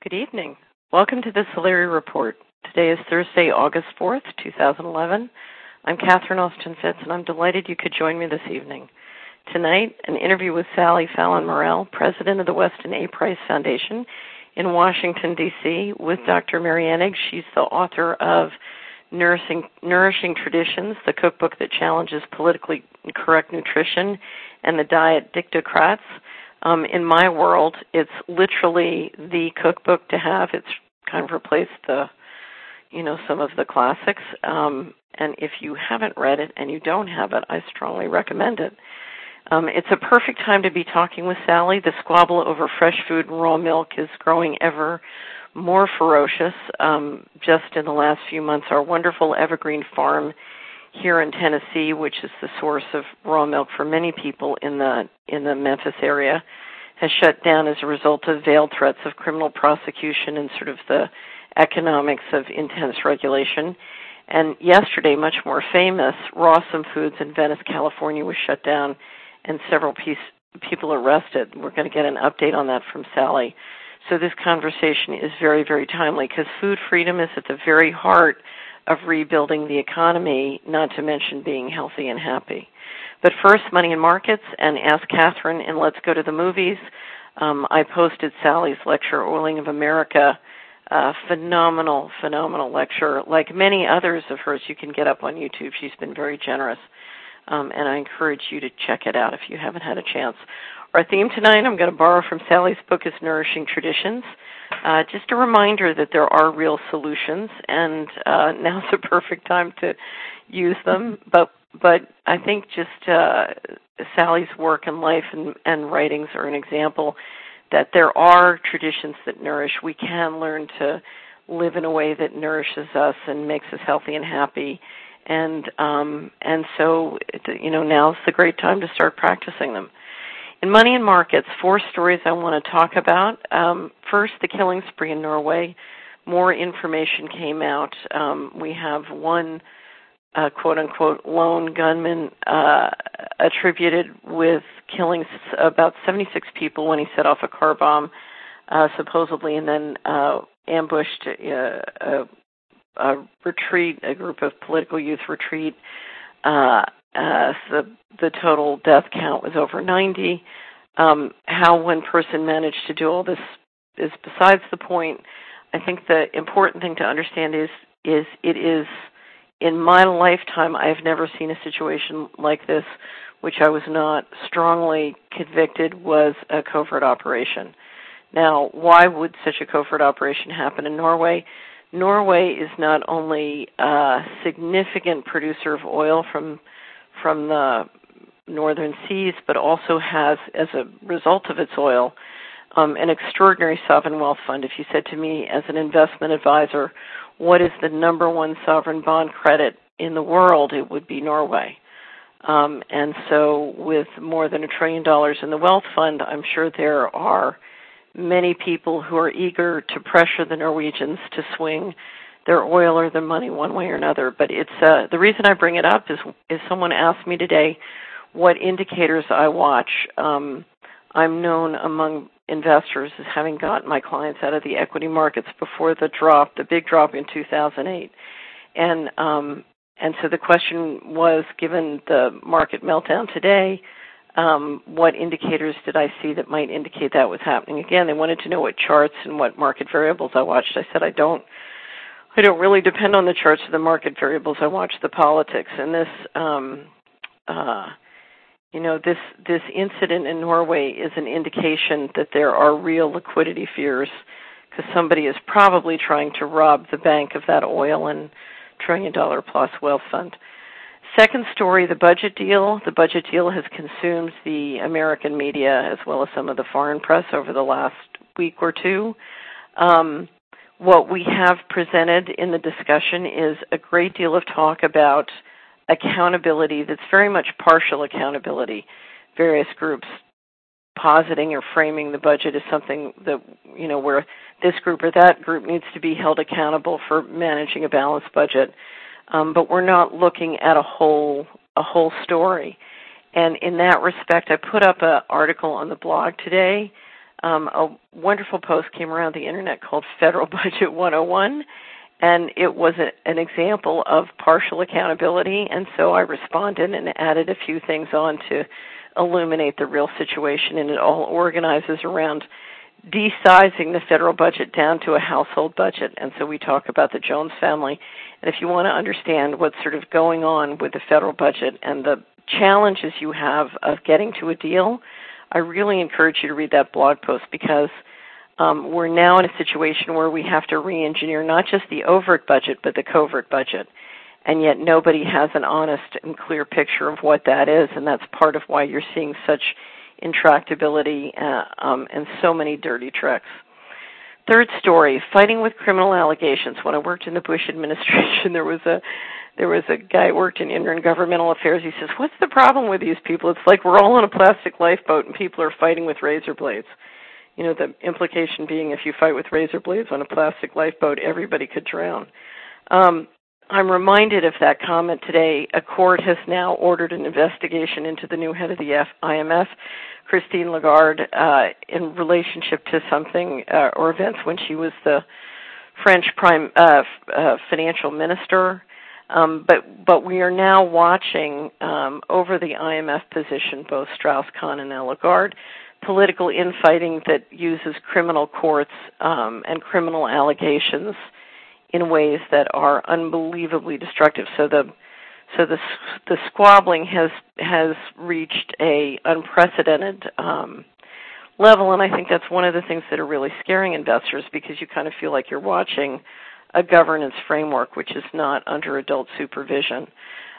Good evening. Welcome to the Solari Report. Today is Thursday, August 4th, 2011. I'm Catherine Austin Fitz, and I'm delighted you could join me this evening. Tonight, an interview with Sally Fallon Morell, president of the Weston A. Price Foundation in Washington, D.C., with Dr. Mary Enig. She's the author of Nourishing Traditions, the cookbook that challenges politically correct nutrition and the diet dictocrats. In my world, it's literally the cookbook to have. It's kind of replaced some of the classics. And if you haven't read it and you don't have it, I strongly recommend it. It's a perfect time to be talking with Sally. The squabble over fresh food and raw milk is growing ever more ferocious. Just in the last few months, our wonderful Evergreen Farm here in Tennessee, which is the source of raw milk for many people in the Memphis area, has shut down as a result of veiled threats of criminal prosecution and sort of the economics of intense regulation. And yesterday, much more famous, Rawsome Foods in Venice, California was shut down and several people arrested. We're going to get an update on that from Sally. So this conversation is very, very timely because food freedom is at the very heart of rebuilding the economy, not to mention being healthy and happy. But first, money and markets, and Ask Catherine, and let's go to the movies. I posted Sally's lecture, Oiling of America, phenomenal lecture. Like many others of hers, you can get up on YouTube. She's been very generous, and I encourage you to check it out if you haven't had a chance. Our theme tonight, I'm going to borrow from Sally's book, is Nourishing Traditions. Just a reminder that there are real solutions, and now's the perfect time to use them. But I think just Sally's work and life and writings are an example that there are traditions that nourish. We can learn to live in a way that nourishes us and makes us healthy and happy. And so now's the great time to start practicing them. In Money and Markets, 4 stories I want to talk about. First, the killing spree in Norway. More information came out. We have one, quote-unquote, lone gunman attributed with killing about 76 people when he set off a car bomb, supposedly, and then ambushed a retreat, a group of political youth retreat. The total death count was over 90. How one person managed to do all this is besides the point. I think the important thing to understand is it is, in my lifetime, I have never seen a situation like this, which I was not strongly convicted was a covert operation. Now, why would such a covert operation happen in Norway? Norway is not only a significant producer of oil from the northern seas, but also has, as a result of its oil, an extraordinary sovereign wealth fund. If you said to me as an investment advisor, what is the number one sovereign bond credit in the world, it would be Norway. And so with more than $1 trillion in the wealth fund, I'm sure there are many people who are eager to pressure the Norwegians to swing their oil or their money one way or another. But it's the reason I bring it up is someone asked me today what indicators I watch. I'm known among investors as having gotten my clients out of the equity markets before the big drop in 2008. And so the question was, given the market meltdown today, what indicators did I see that might indicate that was happening? Again, they wanted to know what charts and what market variables I watched. I said, I don't really depend on the charts or the market variables. I watch the politics. And this incident in Norway is an indication that there are real liquidity fears because somebody is probably trying to rob the bank of that oil and $1 trillion-plus wealth fund. Second story, the budget deal. The budget deal has consumed the American media as well as some of the foreign press over the last week or two. What we have presented in the discussion is a great deal of talk about accountability that's very much partial accountability. Various groups positing or framing the budget as something that, where this group or that group needs to be held accountable for managing a balanced budget. But we're not looking at a whole story. And in that respect, I put up an article on the blog today a wonderful post came around the internet called Federal Budget 101, and it was an example of partial accountability, and so I responded and added a few things on to illuminate the real situation, and it all organizes around de-sizing the federal budget down to a household budget. And so we talk about the Jones family, and if you want to understand what's sort of going on with the federal budget and the challenges you have of getting to a deal, I really encourage you to read that blog post, because we're now in a situation where we have to re-engineer not just the overt budget, but the covert budget. And yet nobody has an honest and clear picture of what that is, and that's part of why you're seeing such intractability and so many dirty tricks. Third story, fighting with criminal allegations. When I worked in the Bush administration, there was a guy who worked in intergovernmental affairs. He says, "What's the problem with these people? It's like we're all on a plastic lifeboat and people are fighting with razor blades." You know, the implication being if you fight with razor blades on a plastic lifeboat, everybody could drown. I'm reminded of that comment today. A court has now ordered an investigation into the new head of the IMF, Christine Lagarde, in relationship to something or events when she was the French financial minister. But we are now watching over the IMF position, both Strauss-Kahn and Lagarde, political infighting that uses criminal courts and criminal allegations in ways that are unbelievably destructive. So the squabbling has reached a unprecedented level, and I think that's one of the things that are really scaring investors, because you kind of feel like you're watching a governance framework which is not under adult supervision.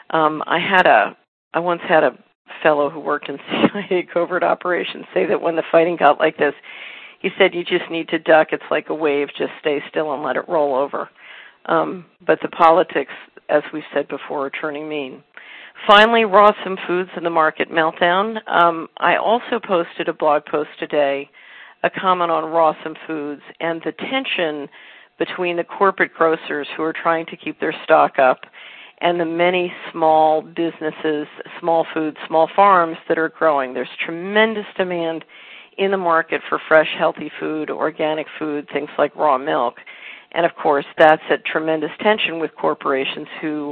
I once had a fellow who worked in CIA covert operations say that when the fighting got like this, he said, "You just need to duck. It's like a wave. Just stay still and let it roll over." But the politics, as we've said before, are turning mean. Finally, Rawsome Foods and the market meltdown. I also posted a blog post today, a comment on Rawsome Foods and the tension between the corporate grocers who are trying to keep their stock up and the many small businesses, small foods, small farms that are growing. There's tremendous demand in the market for fresh, healthy food, organic food, things like raw milk. And, of course, that's at tremendous tension with corporations who,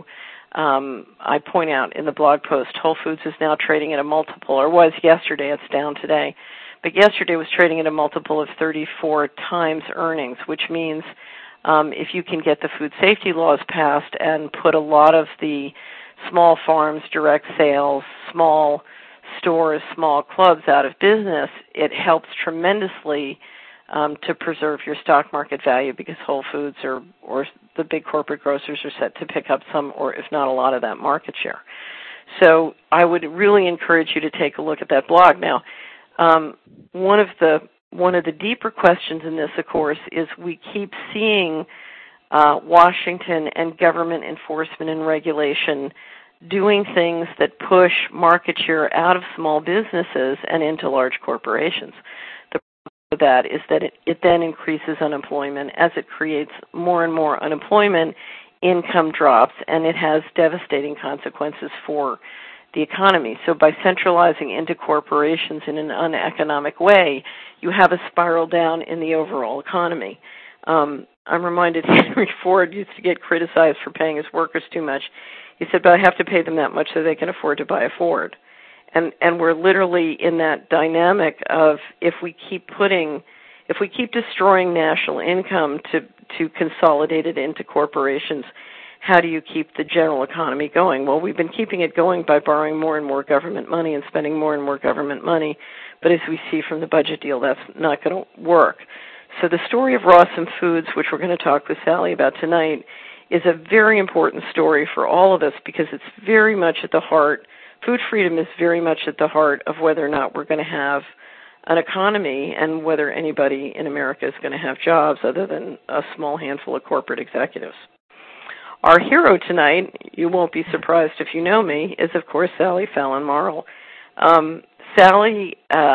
I point out in the blog post, Whole Foods is now trading at a multiple, or was yesterday, it's down today, but yesterday was trading at a multiple of 34 times earnings, which means if you can get the food safety laws passed and put a lot of the small farms, direct sales, small stores, small clubs out of business, it helps tremendously to preserve your stock market value, because Whole Foods or the big corporate grocers are set to pick up some, or if not a lot of that market share. So I would really encourage you to take a look at that blog. Now, one of the deeper questions in this, of course, is we keep seeing Washington and government enforcement and regulation doing things that push market share out of small businesses and into large corporations. The problem with that is that it then increases unemployment. As it creates more and more unemployment, income drops, and it has devastating consequences for the economy. So by centralizing into corporations in an uneconomic way, you have a spiral down in the overall economy. I'm reminded Henry Ford used to get criticized for paying his workers too much. He said, "But I have to pay them that much so they can afford to buy a Ford." And we're literally in that dynamic of if we keep destroying national income to consolidate it into corporations, how do you keep the general economy going? Well, we've been keeping it going by borrowing more and more government money and spending more and more government money. But as we see from the budget deal, that's not going to work. So the story of Rawsome Foods, which we're going to talk with Sally about tonight, is a very important story for all of us, because it's very much at the heart. Food freedom is very much at the heart of whether or not we're going to have an economy and whether anybody in America is going to have jobs other than a small handful of corporate executives. Our hero tonight, you won't be surprised if you know me, is, of course, Sally Fallon Marl. Sally,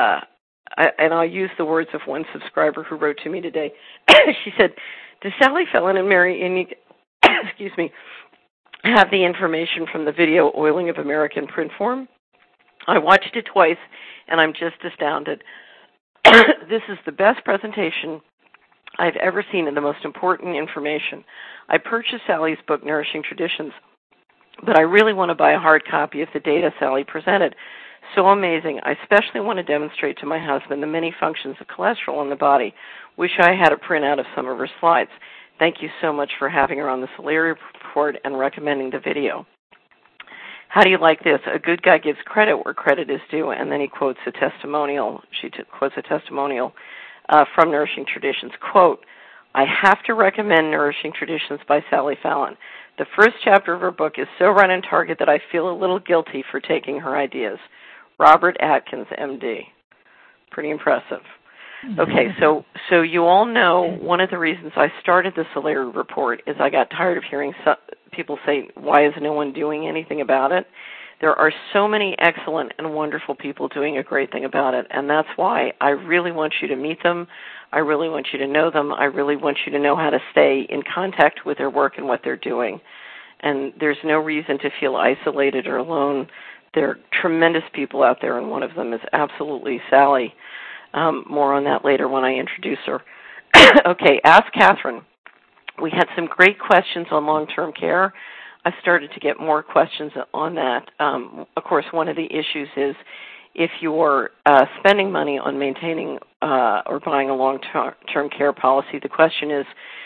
and I'll use the words of one subscriber who wrote to me today. She said, "Does Sally Fallon and Mary Innick, excuse me, have the information from the video Oiling of America in print form? I watched it twice, and I'm just astounded. This is the best presentation I've ever seen and the most important information. I purchased Sally's book, Nourishing Traditions, but I really want to buy a hard copy of the data Sally presented. So amazing. I especially want to demonstrate to my husband the many functions of cholesterol in the body. Wish I had a printout of some of her slides. Thank you so much for having her on the Solari Report and recommending the video. How do you like this? A good guy gives credit where credit is due, and then he quotes a testimonial. She quotes a testimonial from Nourishing Traditions. Quote, I have to recommend Nourishing Traditions by Sally Fallon. The first chapter of her book is so right on target that I feel a little guilty for taking her ideas. Robert Atkins, M.D. Pretty impressive. Okay, so you all know one of the reasons I started the Solari Report is I got tired of hearing people say, why is no one doing anything about it? There are so many excellent and wonderful people doing a great thing about it, and that's why I really want you to meet them. I really want you to know them. I really want you to know how to stay in contact with their work and what they're doing. And there's no reason to feel isolated or alone. There are tremendous people out there, and one of them is absolutely Sally. More on that later when I introduce her. Okay, Ask Catherine. We had some great questions on long-term care. I started to get more questions on that. Of course, one of the issues is if you're spending money on maintaining or buying a long-term care policy, the question is,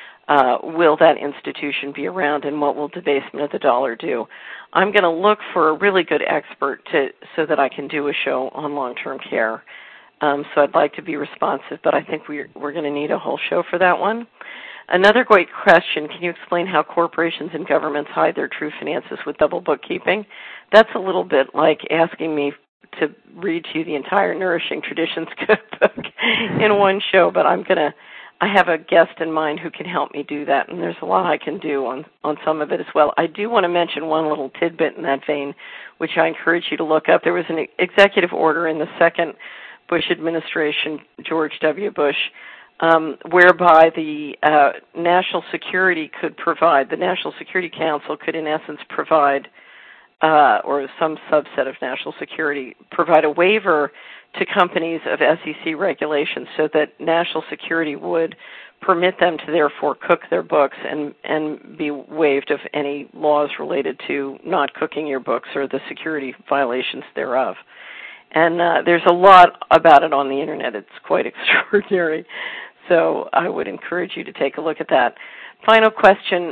will that institution be around and what will debasement of the dollar do? I'm going to look for a really good expert so that I can do a show on long-term care. So I'd like to be responsive, but I think we're going to need a whole show for that one. Another great question, can you explain how corporations and governments hide their true finances with double bookkeeping? That's a little bit like asking me to read to you the entire Nourishing Traditions cookbook in one show, but I have a guest in mind who can help me do that, and there's a lot I can do on some of it as well. I do want to mention one little tidbit in that vein, which I encourage you to look up. There was an executive order in the second Bush administration, George W. Bush, whereby the National Security Council could in essence provide, or some subset of National Security, provide a waiver to companies of SEC regulations so that National Security would permit them to therefore cook their books and be waived of any laws related to not cooking your books or the security violations thereof. And there's a lot about it on the Internet. It's quite extraordinary. So I would encourage you to take a look at that. Final question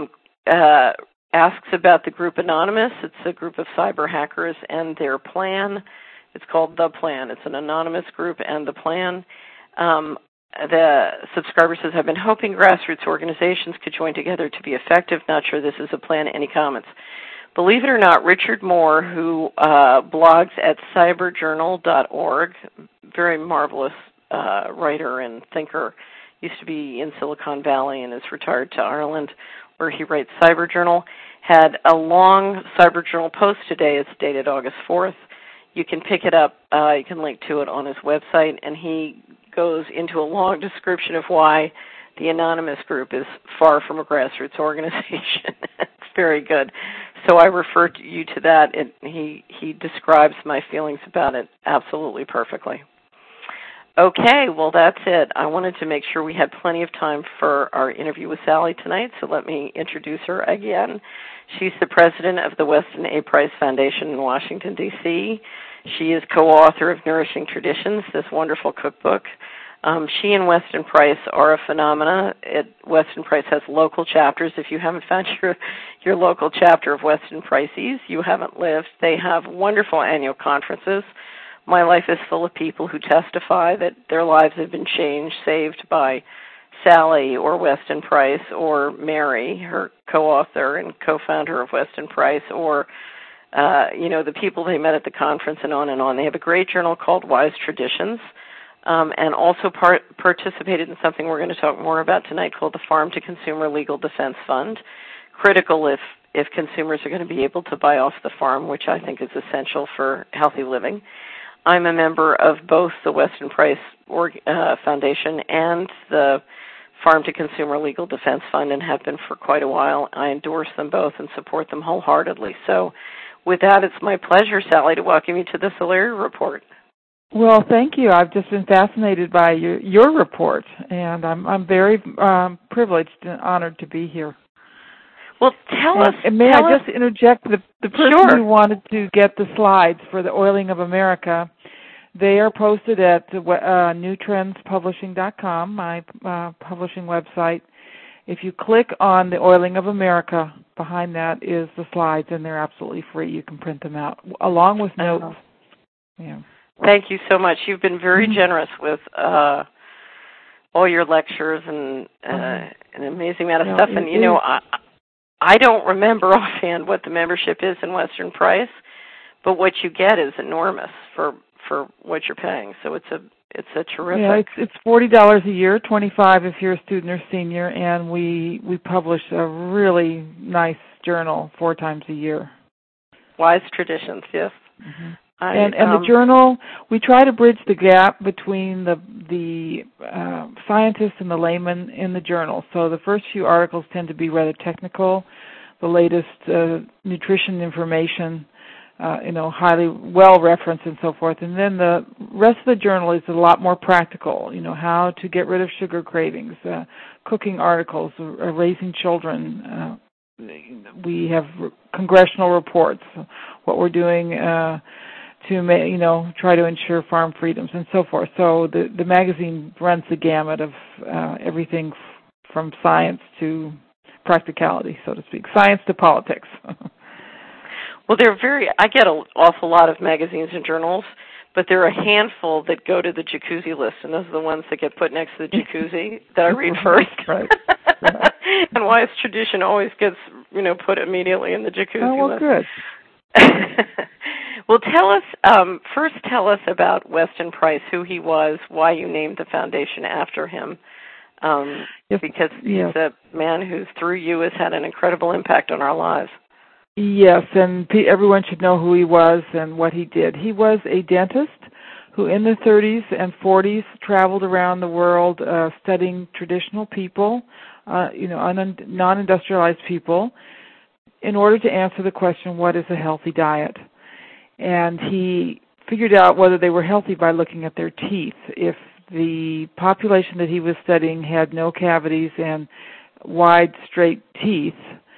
asks about the group Anonymous. It's a group of cyber hackers and their plan. It's called The Plan. It's an anonymous group and The Plan. The subscriber says, I've been hoping grassroots organizations could join together to be effective. Not sure this is a plan. Any comments? Believe it or not, Richard Moore, who blogs at cyberjournal.org, very marvelous writer and thinker, used to be in Silicon Valley and is retired to Ireland, where he writes Cyberjournal, had a long Cyberjournal post today. It's dated August 4th. You can pick it up. You can link to it on his website, and he goes into a long description of why the Anonymous group is far from a grassroots organization. It's very good. So I refer you to that. He describes my feelings about it absolutely perfectly. Okay, well, that's it. I wanted to make sure we had plenty of time for our interview with Sally tonight, so let me introduce her again. She's the president of the Weston A. Price Foundation in Washington, D.C. She is co-author of Nourishing Traditions, this wonderful cookbook. She and Weston Price are a phenomena. Weston Price has local chapters. If you haven't found your local chapter of Weston Prices, you haven't lived. They have wonderful annual conferences. My life is full of people who testify that their lives have been changed, saved by Sally or Weston Price or Mary, her co-author and co-founder of Weston Price, or the people they met at the conference and on and on. They have a great journal called Wise Traditions, and also participated in something we're going to talk more about tonight called the Farm to Consumer Legal Defense Fund. Critical if consumers are going to be able to buy off the farm, which I think is essential for healthy living. I'm a member of both the Weston Price Foundation and the Farm to Consumer Legal Defense Fund and have been for quite a while. I endorse them both and support them wholeheartedly. So with that, it's my pleasure, Sally, to welcome you to the Solari Report. Well, thank you. I've just been fascinated by your report, and I'm very privileged and honored to be here. Well, tell us. And may I just interject? The person Sure. who wanted to get the slides for the Oiling of America, they are posted at newtrendspublishing.com, my publishing website. If you click on the Oiling of America, behind that is the slides, and they're absolutely free. You can print them out, along with notes. Yeah. Thank you so much. You've been very generous with all your lectures and an amazing amount of stuff. And, you know, I don't remember offhand what the membership is in Western Price, but what you get is enormous for what you're paying. So it's a terrific. Yeah, it's $40 a year, $25 if you're a student or senior, and we publish a really nice journal 4 times a year. Wise Traditions, yes. Mm-hmm. And the journal, we try to bridge the gap between the scientists and the layman in the journal. So the first few articles tend to be rather technical, the latest nutrition information, highly well referenced and so forth. And then the rest of the journal is a lot more practical, how to get rid of sugar cravings, cooking articles, raising children. We have congressional reports, what we're doing to try to ensure farm freedoms and so forth. So the magazine runs the gamut of everything from science to practicality, so to speak, science to politics. Well, I get an awful lot of magazines and journals, but there are a handful that go to the jacuzzi list, and those are the ones that get put next to the jacuzzi that I read first. Right. And Wise Tradition always gets, put immediately in the jacuzzi list. Oh, well, good. Well, first tell us about Weston Price, who he was, why you named the foundation after him, because he's a man who, through you, has had an incredible impact on our lives. Yes, and everyone should know who he was and what he did. He was a dentist who in the 30s and 40s traveled around the world studying traditional people, non-industrialized people, in order to answer the question, what is a healthy diet? And he figured out whether they were healthy by looking at their teeth. If the population that he was studying had no cavities and wide, straight teeth,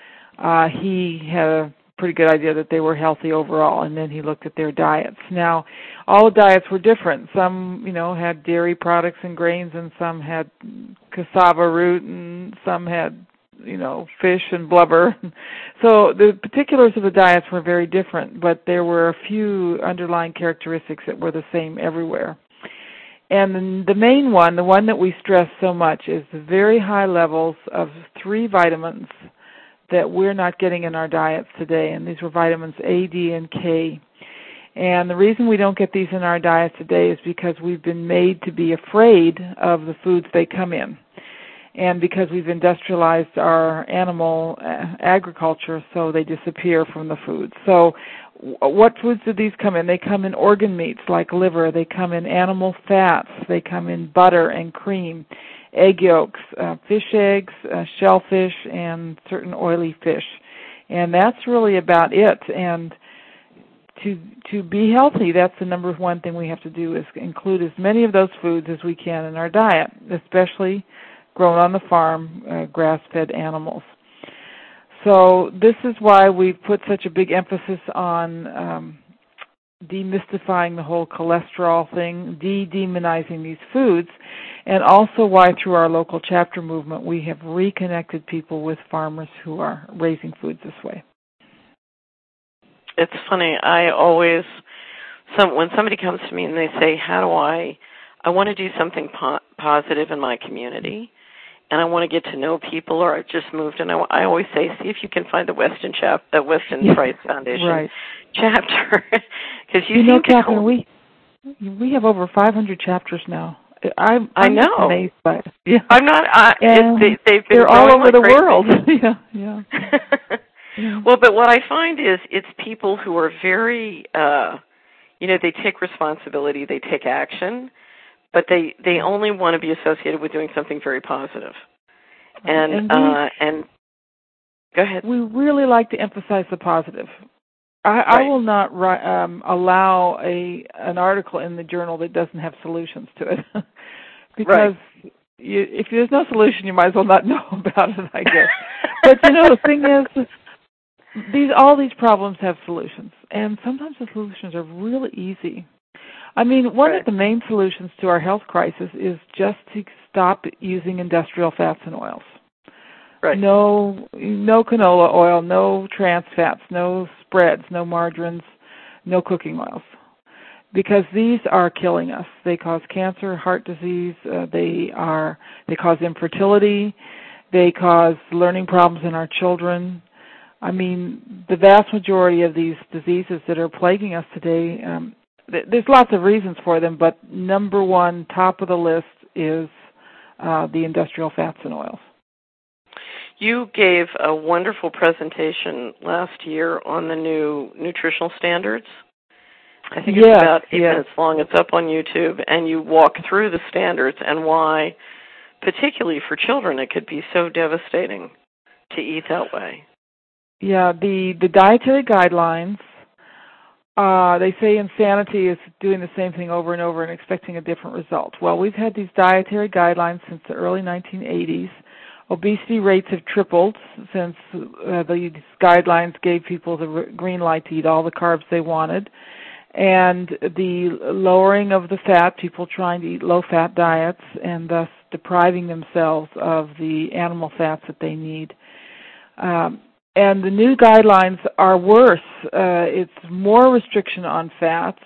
he had a pretty good idea that they were healthy overall, and then he looked at their diets. Now, all the diets were different. Some, had dairy products and grains, and some had cassava root, and some had fish and blubber. So the particulars of the diets were very different, but there were a few underlying characteristics that were the same everywhere. And the main one, the one that we stress so much, is the very high levels of 3 vitamins that we're not getting in our diets today, and these were vitamins A, D, and K. And the reason we don't get these in our diets today is because we've been made to be afraid of the foods they come in, and because we've industrialized our animal agriculture, so they disappear from the foods. So what foods do these come in? They come in organ meats like liver. They come in animal fats. They come in butter and cream, egg yolks, fish eggs, shellfish, and certain oily fish. And that's really about it. And to be healthy, that's the number one thing we have to do, is include as many of those foods as we can in our diet, especially grown on the farm, grass-fed animals. So this is why we've put such a big emphasis on demystifying the whole cholesterol thing, demonizing these foods, and also why through our local chapter movement we have reconnected people with farmers who are raising foods this way. It's funny, when somebody comes to me and they say, how do I want to do something positive in my community, and I want to get to know people, or I've just moved, and I always say, see if you can find the Weston Price Foundation chapter, because you know, Catherine, we have over 500 chapters now. I'm know. Amazed by it. Yeah. I'm not. They've been they're all over like the crazy. world. Yeah. Well, but what I find is it's people who are very, they take responsibility, they take action, but they only want to be associated with doing something very positive. And go ahead. We really like to emphasize the positive. I will not allow an article in the journal that doesn't have solutions to it, because if there's no solution, you might as well not know about it, I guess. But the thing is, all these problems have solutions, and sometimes the solutions are really easy. I mean, one of the main solutions to our health crisis is just to stop using industrial fats and oils. Right. No canola oil, no trans fats, no spreads, no margarines, no cooking oils, because these are killing us. They cause cancer, heart disease. They cause infertility. They cause learning problems in our children. I mean, the vast majority of these diseases that are plaguing us today, there's lots of reasons for them, but number one, top of the list, is the industrial fats and oils. You gave a wonderful presentation last year on the new nutritional standards. I think it's about 8 minutes long. It's up on YouTube, and you walk through the standards and why, particularly for children, it could be so devastating to eat that way. Yeah, the dietary guidelines, they say insanity is doing the same thing over and over and expecting a different result. Well, we've had these dietary guidelines since the early 1980s. Obesity rates have tripled since these guidelines gave people the green light to eat all the carbs they wanted. And the lowering of the fat, people trying to eat low-fat diets and thus depriving themselves of the animal fats that they need. And the new guidelines are worse. It's more restriction on fats,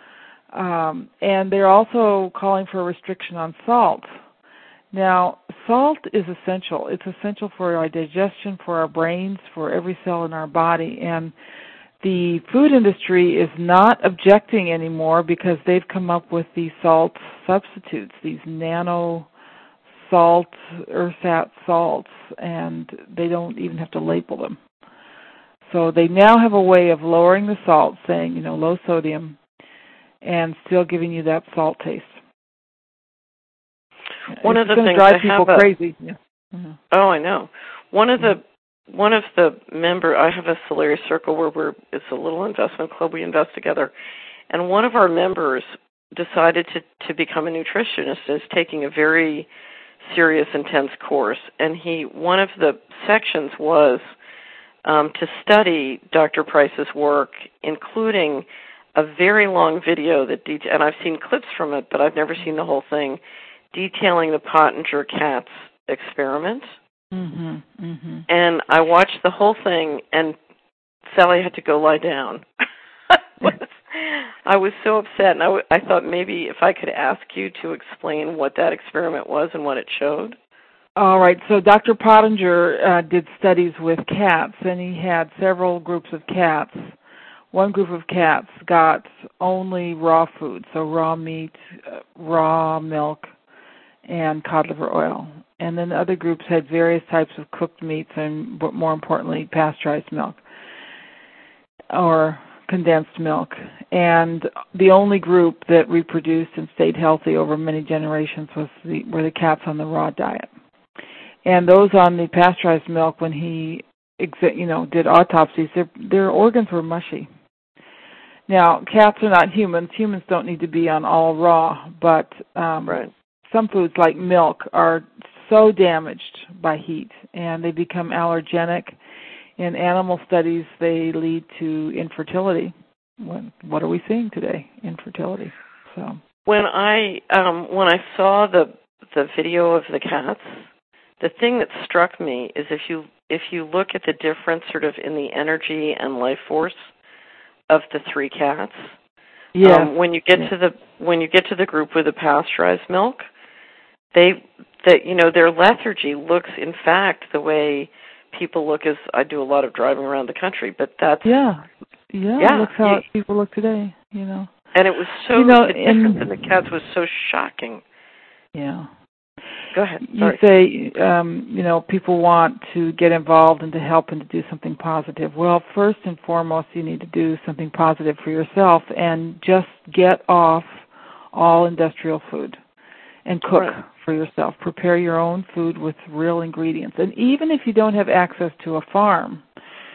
and they're also calling for a restriction on salt. Now, salt is essential. It's essential for our digestion, for our brains, for every cell in our body. And the food industry is not objecting anymore because they've come up with these salt substitutes, these nano salt, ersatz salts, and they don't even have to label them. So they now have a way of lowering the salt, saying, low sodium, and still giving you that salt taste. One of the things drive people crazy. Yeah. Mm-hmm. Oh, I know. One of the members, I have a Solari Circle where it's a little investment club. We invest together, and one of our members decided to become a nutritionist. Is taking a very serious, intense course, and one of the sections was to study Dr. Price's work, including a very long video and I've seen clips from it, but I've never seen the whole thing, detailing the Pottenger cats experiment. Mm-hmm, mm-hmm. And I watched the whole thing, and Sally had to go lie down. I was so upset, and I thought maybe if I could ask you to explain what that experiment was and what it showed. All right, so Dr. Pottenger did studies with cats, and he had several groups of cats. One group of cats got only raw food, so raw meat, raw milk, and cod liver oil. And then the other groups had various types of cooked meats and, more importantly, pasteurized milk or condensed milk. And the only group that reproduced and stayed healthy over many generations were the cats on the raw diet. And those on the pasteurized milk, when he did autopsies, their organs were mushy. Now, cats are not humans. Humans don't need to be on all raw, but some foods like milk are so damaged by heat, and they become allergenic. In animal studies, they lead to infertility. What are we seeing today? Infertility. So when I saw the video of the cats, the thing that struck me is if you look at the difference sort of in the energy and life force of the three cats, when you get to the group with the pasteurized milk, their lethargy looks, in fact, the way people look. As I do a lot of driving around the country, but that's that's how people look today. And it was so the difference in the cats was so shocking. Yeah. Go ahead. Sorry. You say, people want to get involved and to help and to do something positive. Well, first and foremost, you need to do something positive for yourself and just get off all industrial food and cook for yourself. Prepare your own food with real ingredients. And even if you don't have access to a farm,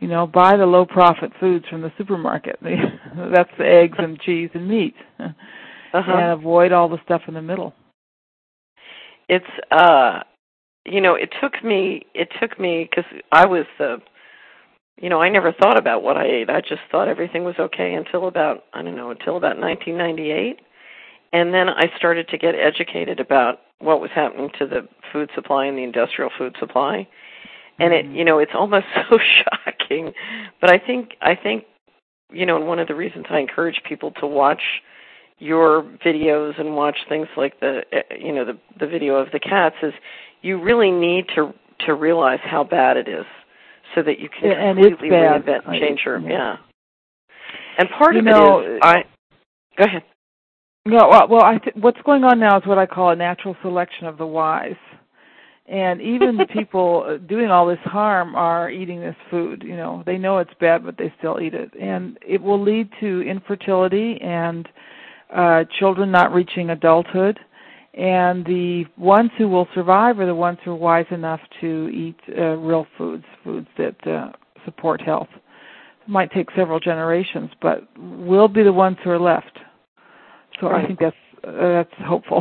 buy the low-profit foods from the supermarket. That's the eggs and cheese and meat. And avoid all the stuff in the middle. It's, it took me, because I was I never thought about what I ate. I just thought everything was okay until about 1998. And then I started to get educated about what was happening to the food supply and the industrial food supply. And it's almost so shocking. But I think, and one of the reasons I encourage people to watch your videos and watch things like the video of the cats is you really need to realize how bad it is so that you can completely reinvent and change your, And part of it is, go ahead. No, well, what's going on now is what I call a natural selection of the wise. And even the people doing all this harm are eating this food. They know it's bad, but they still eat it. And it will lead to infertility and children not reaching adulthood. And the ones who will survive are the ones who are wise enough to eat real foods that support health. It might take several generations, but we'll be the ones who are left. So I think that's hopeful.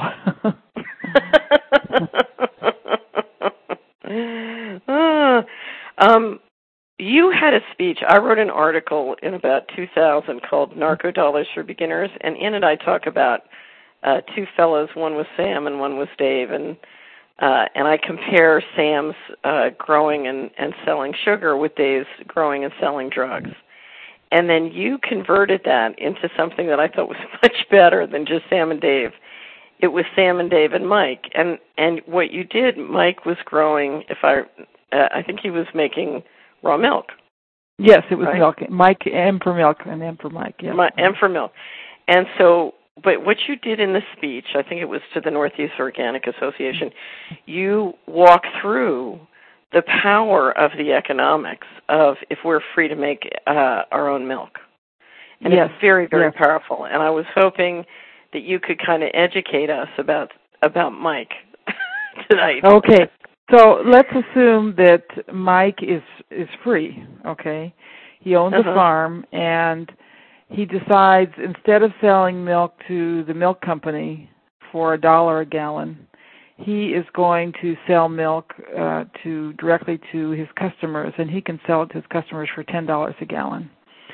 You had a speech. I wrote an article in about 2000 called Narco Dollars for Beginners, and in it I talk about two fellows. One was Sam and one was Dave, and I compare Sam's growing and selling sugar with Dave's growing and selling drugs. And then you converted that into something that I thought was much better than just Sam and Dave. It was Sam and Dave and Mike. And what you did, Mike was growing, I think he was making raw milk. Yes, it was milk. Mike, M for milk, and M for Mike, yes. M for milk. And so, but what you did in the speech, I think it was to the Northeast Organic Association, you walk through the power of the economics of if we're free to make our own milk. And it's very, very powerful. And I was hoping that you could kind of educate us about Mike tonight. Okay. So let's assume that Mike is free, okay? He owns a farm, and he decides instead of selling milk to the milk company for $1 a gallon, he is going to sell milk directly to his customers, and he can sell it to his customers for $10 a gallon.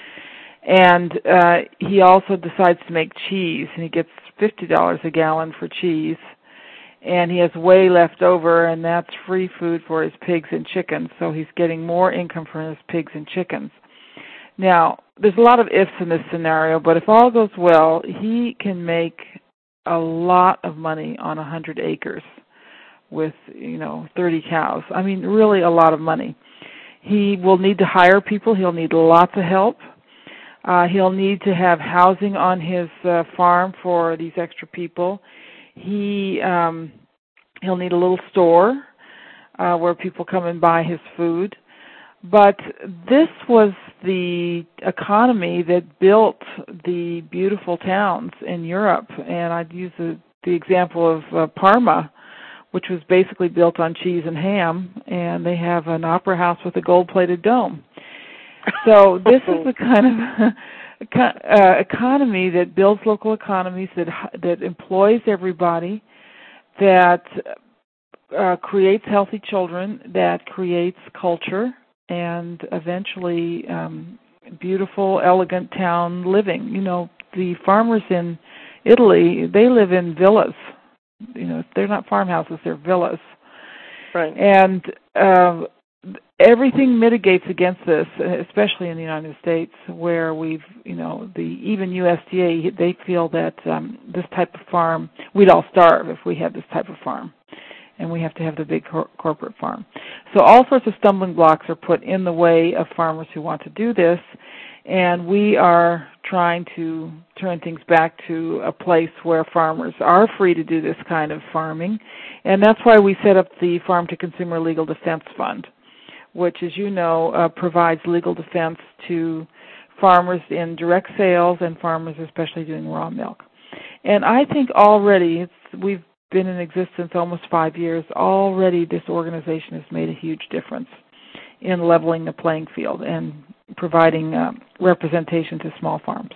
And he also decides to make cheese, and he gets $50 a gallon for cheese, and he has whey left over, and that's free food for his pigs and chickens, so he's getting more income from his pigs and chickens. Now, there's a lot of ifs in this scenario, but if all goes well, he can make a lot of money on 100 acres with, 30 cows. I mean, really a lot of money. He will need to hire people. He'll need lots of help. He'll need to have housing on his farm for these extra people. He'll need a little store where people come and buy his food. But this was the economy that built the beautiful towns in Europe. And I'd use the example of Parma, which was basically built on cheese and ham, and they have an opera house with a gold-plated dome. So this is the kind of economy that builds local economies, that employs everybody, that creates healthy children, that creates culture, and eventually beautiful, elegant town living. The farmers in Italy, they live in villas. They're not farmhouses, they're villas. Right. And everything mitigates against this, especially in the United States, where we've, even USDA, they feel that this type of farm, we'd all starve if we had this type of farm. And we have to have the big corporate farm. So all sorts of stumbling blocks are put in the way of farmers who want to do this, and we are trying to turn things back to a place where farmers are free to do this kind of farming, and that's why we set up the Farm to Consumer Legal Defense Fund, which, as you know, provides legal defense to farmers in direct sales and farmers especially doing raw milk. And I think already we've been in existence almost 5 years. Already this organization has made a huge difference in leveling the playing field and providing representation to small farms.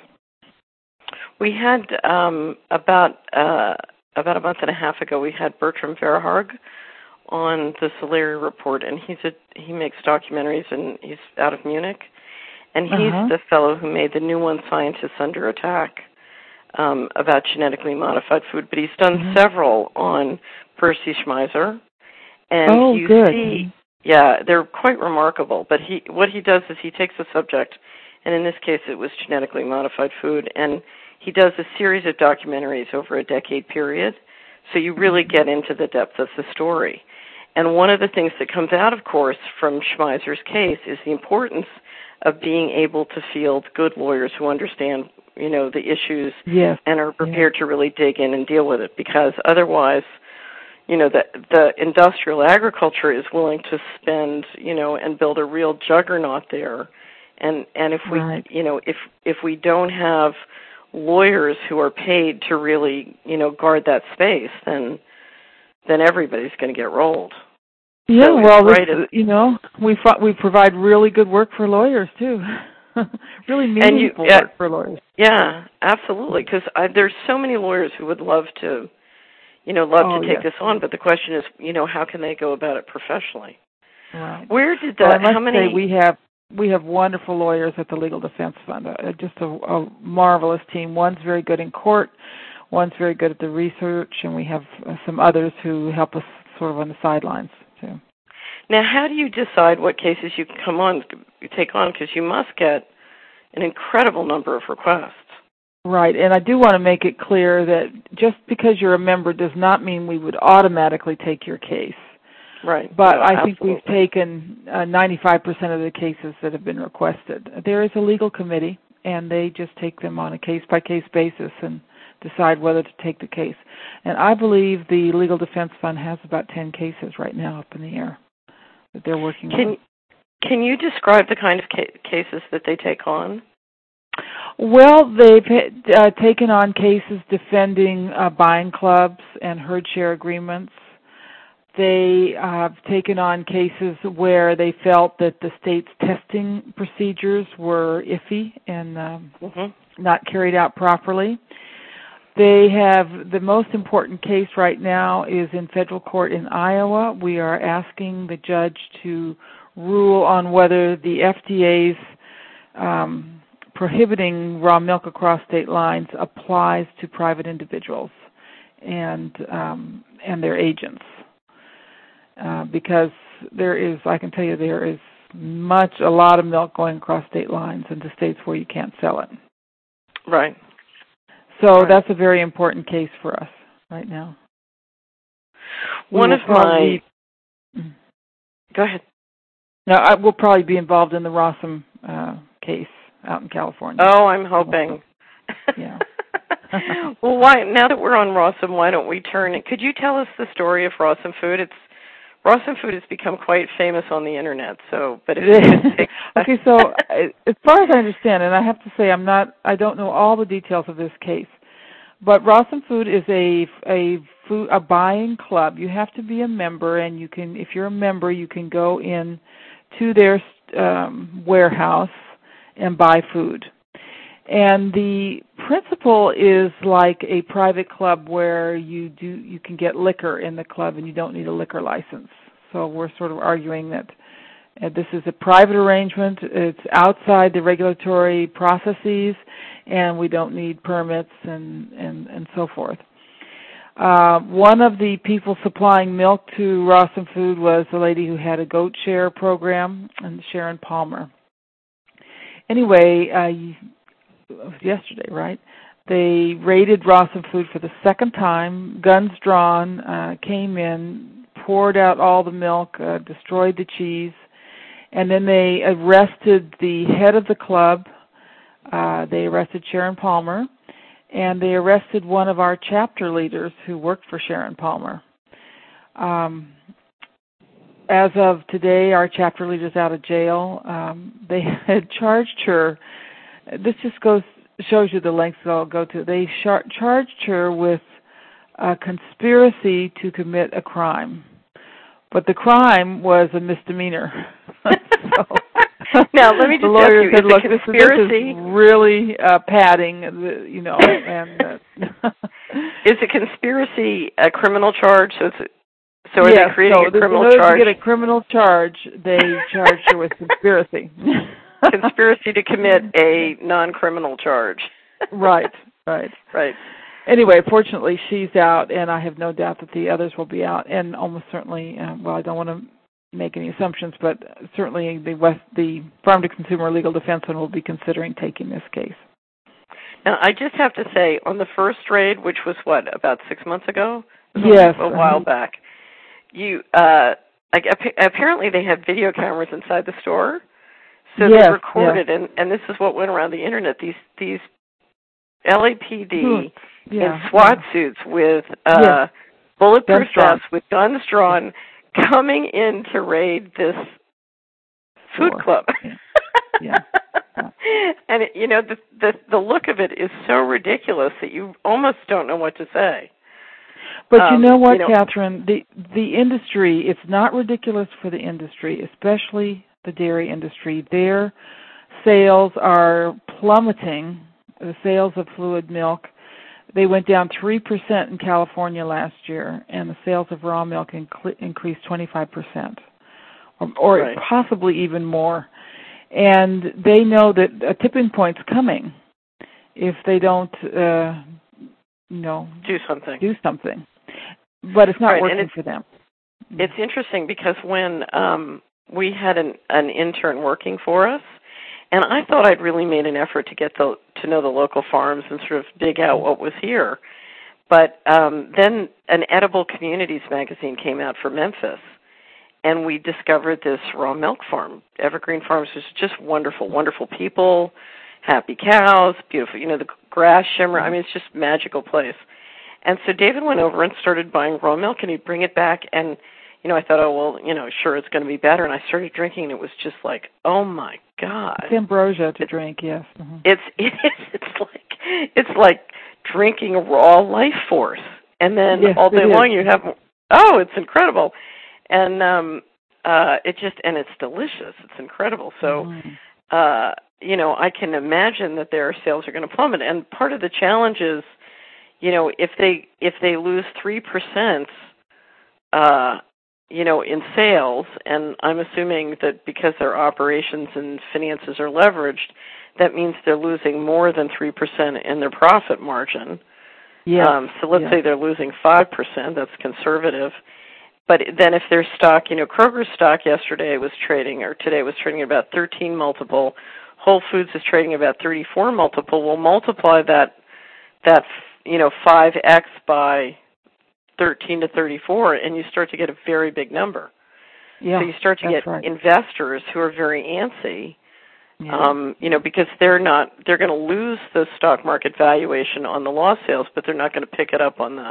We had about a month and a half ago, we had Bertram Verhaarg on the Solari Report, and he makes documentaries, and he's out of Munich, and he's the fellow who made the New One Scientists Under Attack about genetically modified food, but he's done several on Percy Schmeiser, and you see, they're quite remarkable. But what he does is he takes a subject, and in this case, it was genetically modified food, and he does a series of documentaries over a decade period, so you really get into the depth of the story. And one of the things that comes out, of course, from Schmeiser's case is the importance of being able to field good lawyers who understand, the issues and are prepared to really dig in and deal with it, because otherwise, the industrial agriculture is willing to spend, and build a real juggernaut there. And if we, if we don't have lawyers who are paid to really, guard that space, then everybody's going to get rolled. Yeah, so we provide really good work for lawyers too. Really meaningful work for lawyers. Yeah, absolutely. Because there's so many lawyers who would love to, take this on. But the question is, how can they go about it professionally? Right. Where did that? Well, how many? We have wonderful lawyers at the Legal Defense Fund. Just a marvelous team. One's very good in court. One's very good at the research, and we have some others who help us sort of on the sidelines too. Now, how do you decide what cases you can take on? Because you must get an incredible number of requests. Right, and I do want to make it clear that just because you're a member does not mean we would automatically take your case. Right. But I think we've taken 95% of the cases that have been requested. There is a legal committee, and they just take them on a case-by-case basis and decide whether to take the case. And I believe the Legal Defense Fund has about 10 cases right now up in the air that they're working on. Can you describe the kind of cases that they take on? Well, they've taken on cases defending buying clubs and herd share agreements. They have taken on cases where they felt that the state's testing procedures were iffy and not carried out properly. They have the most important case right now is in federal court in Iowa. We are asking the judge to rule on whether the FDA's prohibiting raw milk across state lines applies to private individuals and their agents. Because I can tell you, there is a lot of milk going across state lines into states where you can't sell it. Right. So that's a very important case for us right now. Go ahead. No, I will probably be involved in the Rossum case out in California. Oh, I'm hoping. Yeah. Well, now that we're on Rossum, why don't we turn it? Could you tell us the story of Rossum Food? Rossum Food has become quite famous on the internet. Okay, so as far as I understand, and I have to say I don't know all the details of this case, but Rossum Food is a buying club. You have to be a member, and you can, if you're a member, you can go in to their warehouse and buy food. And the principle is like a private club where you can get liquor in the club and you don't need a liquor license. So we're sort of arguing that this is a private arrangement. It's outside the regulatory processes, and we don't need permits and so forth. One of the people supplying milk to Rossum Food was a lady who had a goat share program, and Sharon Palmer. Anyway, it was yesterday, right? They raided Rossum Food for the second time, guns drawn, came in, poured out all the milk, destroyed the cheese, and then they arrested the head of the club. They arrested Sharon Palmer, and they arrested one of our chapter leaders who worked for Sharon Palmer. As of today, our chapter leader's out of jail. They had charged her. This just shows you the lengths that I'll go to. They charged her with a conspiracy to commit a crime, but the crime was a misdemeanor. Now, let me just the lawyer ask you, said, is "Look, a this conspiracy is really padding, and is a conspiracy a criminal charge? So are yes, they creating a criminal in order charge? to get a criminal charge, they charged her with conspiracy. Conspiracy to commit a non-criminal charge. Right. Right. Anyway, fortunately, she's out, and I have no doubt that the others will be out, and almost certainly, I don't want to make any assumptions, but certainly the Farm to Consumer Legal Defense Fund will be considering taking this case. Now, I just have to say, on the first raid, which was about 6 months ago? Yes. A while back. Apparently they had video cameras inside the store, so they recorded, and this is what went around the internet. These LAPD in SWAT suits with bulletproof vests, with guns drawn, coming in to raid this food club. Yeah. And the look of it is so ridiculous that you almost don't know what to say. But you know what, Catherine? The industry, it's not ridiculous for the industry, especially the dairy industry. Their sales are plummeting, the sales of fluid milk. They went down 3% in California last year, and the sales of raw milk increased 25%, or possibly even more. And they know that a tipping point's coming if they don't, do something. But it's not working for them. It's interesting because when we had an intern working for us, and I thought I'd really made an effort to get to know the local farms and sort of dig out what was here. But then an Edible Communities magazine came out for Memphis, and we discovered this raw milk farm. Evergreen Farms was just wonderful, wonderful people, happy cows, beautiful, the grass shimmer. I mean, it's just a magical place. And so David went over and started buying raw milk, and he'd bring it back, and I thought, sure, it's going to be better. And I started drinking, and it was just like, oh my God! It's ambrosia to drink, yes. Mm-hmm. It's like drinking a raw life force, and then all day long you have, it's incredible, and it's delicious. It's incredible. So, I can imagine that their sales are going to plummet, and part of the challenge is, if they lose 3%, in sales, and I'm assuming that because their operations and finances are leveraged, that means they're losing more than 3% in their profit margin. Yeah. So let's say they're losing 5%. That's conservative. But then if their stock, Kroger's stock today was trading about 13 multiple. Whole Foods is trading about 34 multiple. We'll multiply that 5x by 13 to 34, and you start to get a very big number. Yeah, so you start to get investors who are very antsy, because they're going to lose the stock market valuation on the lost sales, but they're not going to pick it up on the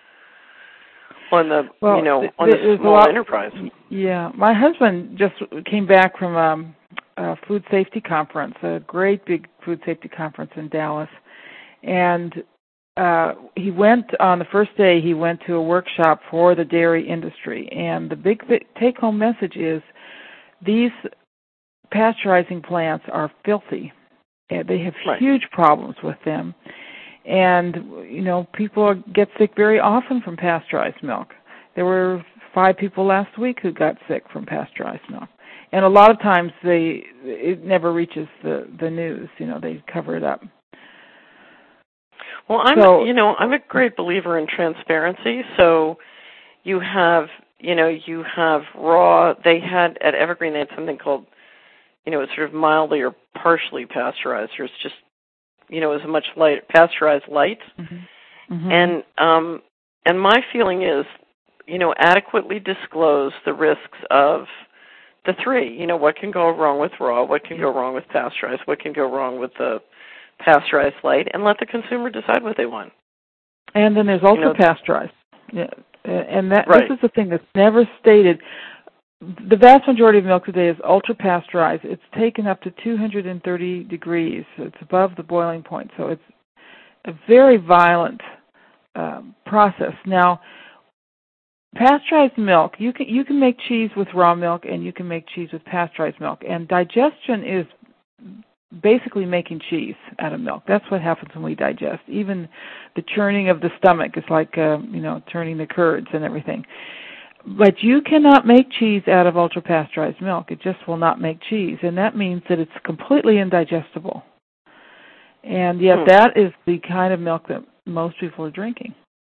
small enterprise. Yeah, my husband just came back from a food safety conference, a great big food safety conference in Dallas, and he went on the first day. He went to a workshop for the dairy industry, and the big take-home message is these pasteurizing plants are filthy. They have huge problems with them, and people get sick very often from pasteurized milk. There were 5 people last week who got sick from pasteurized milk, and a lot of times it never reaches the news. They cover it up. Well, I'm a great believer in transparency. So you have raw. They had at Evergreen, they had something called, it's sort of mildly or partially pasteurized. Or it's just, it was a much pasteurized light. Mm-hmm. Mm-hmm. And my feeling is, adequately disclose the risks of the 3. What can go wrong with raw? What can go wrong with pasteurized? What can go wrong with the pasteurized light, and let the consumer decide what they want. And then there's ultra-pasteurized. Yeah. And this is the thing that's never stated. The vast majority of milk today is ultra-pasteurized. It's taken up to 230 degrees. It's above the boiling point. So it's a very violent process. Now, pasteurized milk, you can make cheese with raw milk, and you can make cheese with pasteurized milk. And digestion is basically making cheese out of milk. That's what happens when we digest. Even the churning of the stomach is like, turning the curds and everything. But you cannot make cheese out of ultra-pasteurized milk. It just will not make cheese, and that means that it's completely indigestible. And yet that is the kind of milk that most people are drinking.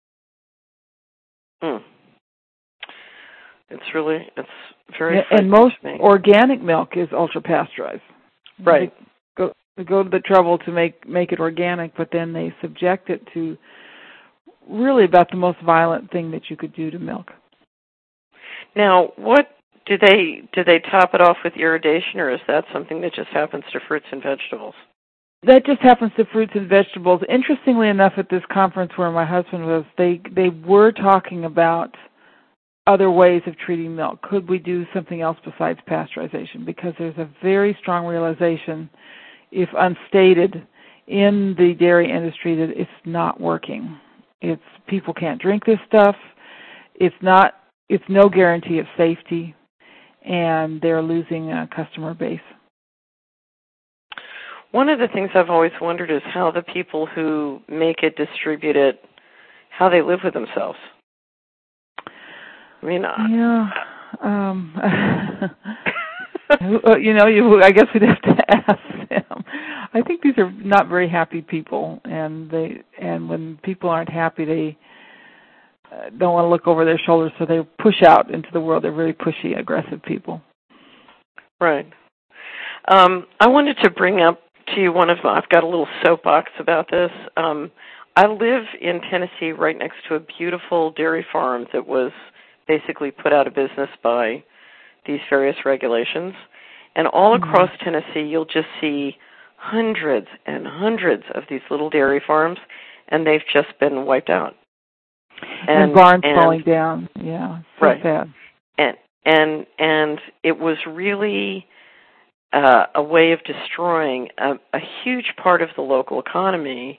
It's very and most organic milk is ultra-pasteurized. Right. They go to the trouble to make it organic, but then they subject it to really about the most violent thing that you could do to milk. Now, what do they top it off with irradiation, or is that something that just happens to fruits and vegetables? That just happens to fruits and vegetables. Interestingly enough, at this conference where my husband was, they were talking about other ways of treating milk. Could we do something else besides pasteurization? Because there's a very strong realization, if unstated, in the dairy industry that it's not working. People can't drink this stuff. It's no guarantee of safety, and they're losing a customer base. One of the things I've always wondered is how the people who make it, distribute it, how they live with themselves. I mean, I guess we'd have to ask them. I think these are not very happy people, and when people aren't happy, they don't want to look over their shoulders, so they push out into the world. They're very pushy, aggressive people. Right. I wanted to bring up to you I've got a little soapbox about this. I live in Tennessee right next to a beautiful dairy farm that was basically put out of business by these various regulations. And all across Tennessee, you'll just see hundreds and hundreds of these little dairy farms, and they've just been wiped out. And barns falling down. Yeah, so right. sad. And it was really a way of destroying a huge part of the local economy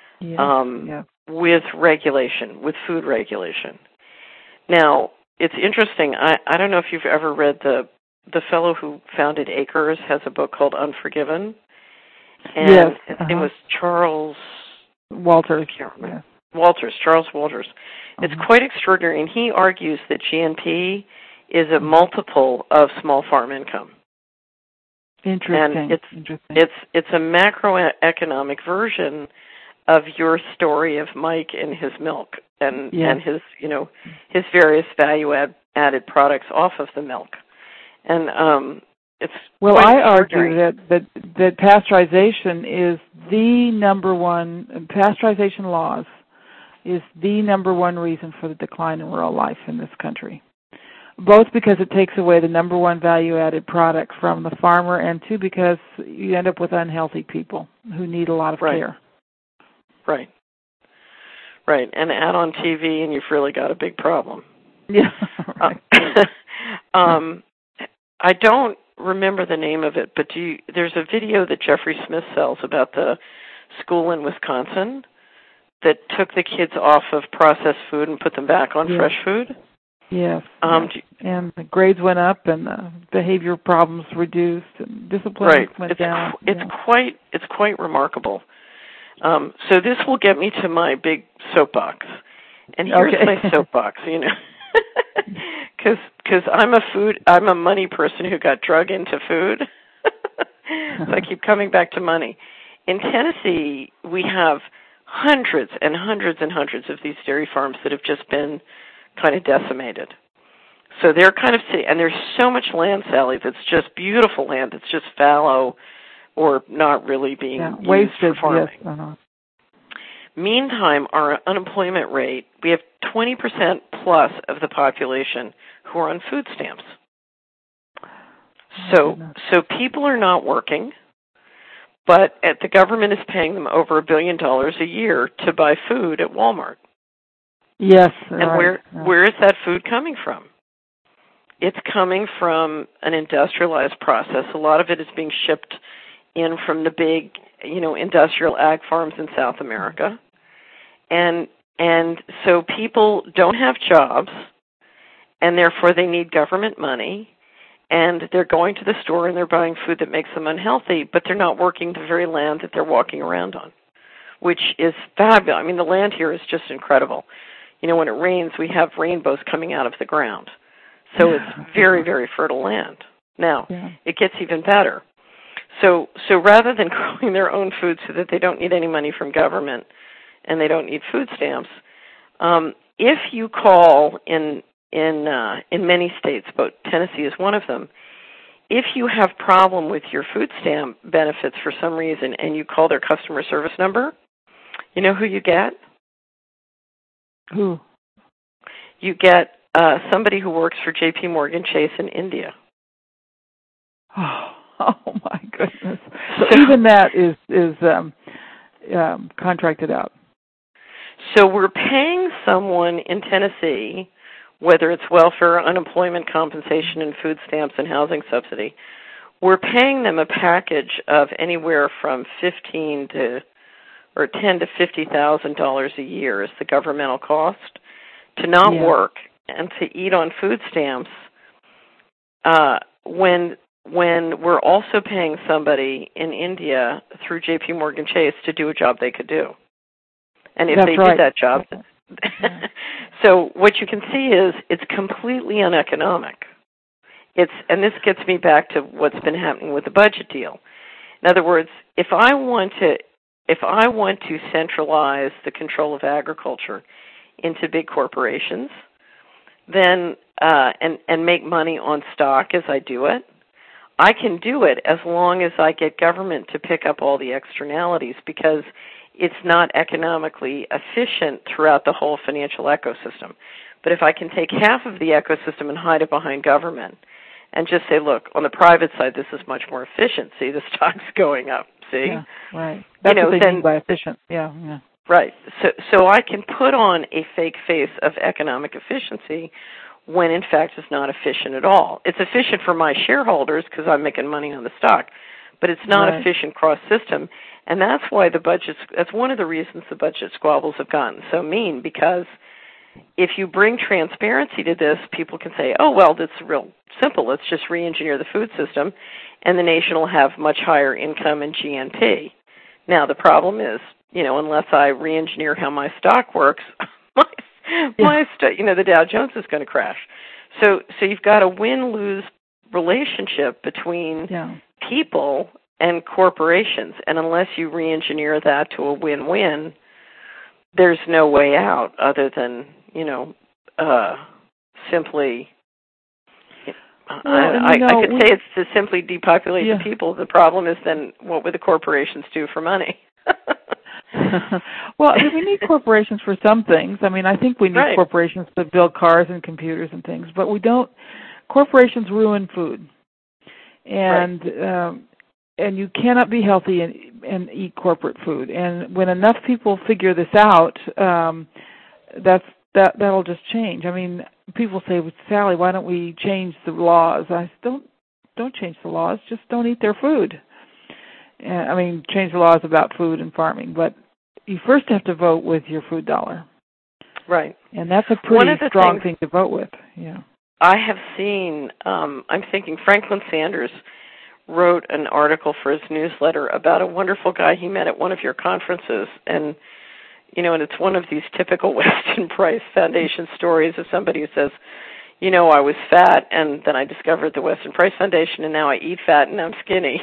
with regulation, with food regulation. Now, it's interesting. I don't know if you've ever read the fellow who founded Acres has a book called Unforgiven. And yes. It was Charles Walters. I can't remember. Charles Walters. It's quite extraordinary, and he argues that GNP is a multiple of small farm income. Interesting. And it's a macroeconomic version of your story of Mike and his milk and his his various value-added products off of the milk. And I argue that pasteurization is the number one. Pasteurization laws is the number one reason for the decline in rural life in this country. Both because it takes away the number one value-added product from the farmer, and two, because you end up with unhealthy people who need a lot of care. Right. Right. And add on TV, and you've really got a big problem. Yeah. Right. I don't remember the name of it, but there's a video that Jeffrey Smith sells about the school in Wisconsin that took the kids off of processed food and put them back on fresh food. Yes. And the grades went up, and behavior problems reduced, and discipline went down. It's quite remarkable. So this will get me to my big soapbox, and here's my soapbox. Because I'm a money person who got drug into food. So I keep coming back to money. In Tennessee, we have hundreds and hundreds and hundreds of these dairy farms that have just been kind of decimated. So they're kind of and there's so much land, Sally, that's just beautiful land that's just fallow or not really being used for farming. Yes. Meantime, our unemployment rate, we have 20% plus of the population who are on food stamps. So people are not working, but the government is paying them over $1 billion a year to buy food at Walmart. Yes. And where is that food coming from? It's coming from an industrialized process. A lot of it is being shipped in from the big, industrial ag farms in South America. And so people don't have jobs. and therefore they need government money, and they're going to the store and they're buying food that makes them unhealthy, but they're not working the very land that they're walking around on, which is fabulous. I mean, the land here is just incredible. You know, when it rains, we have rainbows coming out of the ground. So it's very, very fertile land. Now, it gets even better. So rather than growing their own food so that they don't need any money from government and they don't need food stamps, if you call in many states, but Tennessee is one of them, if you have problem with your food stamp benefits for some reason and you call their customer service number, you know who you get? Who? You get somebody who works for J.P. Morgan Chase in India. Oh my goodness! So even that is contracted out. So we're paying someone in Tennessee, whether it's welfare, unemployment compensation, and food stamps and housing subsidy, we're paying them a package of anywhere from $10,000 to $50,000 a year is the governmental cost to not work and to eat on food stamps. When we're also paying somebody in India through J.P. Morgan Chase to do a job they could do. And if they did that job, so what you can see is it's completely uneconomic. And this gets me back to what's been happening with the budget deal. In other words, if I want to centralize the control of agriculture into big corporations, then and make money on stock as I do it, I can do it as long as I get government to pick up all the externalities, because it's not economically efficient throughout the whole financial ecosystem. But if I can take half of the ecosystem and hide it behind government and just say, look, on the private side, this is much more efficient. See, the stock's going up. See? Yeah, right. That's what they mean by efficient. Yeah. Right. So I can put on a fake face of economic efficiency when, in fact, it's not efficient at all. It's efficient for my shareholders because I'm making money on the stock, but it's not efficient cross-system. And that's why that's one of the reasons the budget squabbles have gotten so mean, because if you bring transparency to this, people can say, oh, well, that's real simple. Let's just re-engineer the food system, and the nation will have much higher income and GNP. Now, the problem is, unless I re-engineer how my stock works, the Dow Jones is going to crash. So you've got a win-lose relationship between people and corporations, and unless you re-engineer that to a win-win, there's no way out other than, simply. I could say it's to simply depopulate the people. The problem is then what would the corporations do for money? Well, we need corporations for some things. I mean, I think we need corporations to build cars and computers and things, but we don't. Corporations ruin food, and you cannot be healthy and eat corporate food. And when enough people figure this out, that'll just change. I mean, people say, well, Sally, why don't we change the laws? I said, don't change the laws. Just don't eat their food. Change the laws about food and farming, but you first have to vote with your food dollar. Right. And that's a pretty strong thing to vote with. Yeah. I have seen, I'm thinking Franklin Sanders wrote an article for his newsletter about a wonderful guy he met at one of your conferences, and it's one of these typical Weston Price Foundation stories of somebody who says, I was fat, and then I discovered the Weston Price Foundation, and now I eat fat, and I'm skinny.